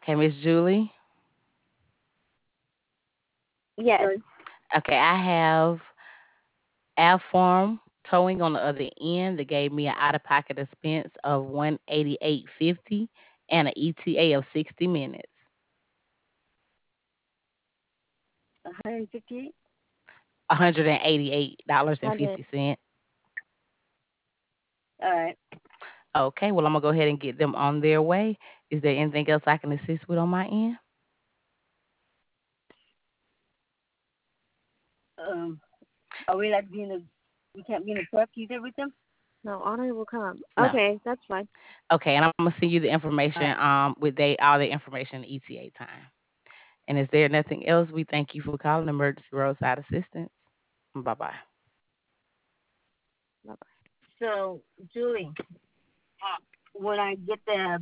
Okay, Miss Julie. Yes. Okay, I have Alfarm towing on the other end that gave me an out of pocket expense of 188.50 and an ETA of 60 minutes. 158. Hundred. $188.50. All right. Okay, well I'm gonna go ahead and get them on their way. Is there anything else I can assist with on my end? Um, are we like being a? We can't be in a truck either with them. No, Honor will come. No. Okay, that's fine. Okay, and I'm gonna send you the information All with they all the information ETA time. And is there nothing else? We thank you for calling Emergency Roadside Assistance. Bye bye. Bye bye. right. So, Julie, when I get the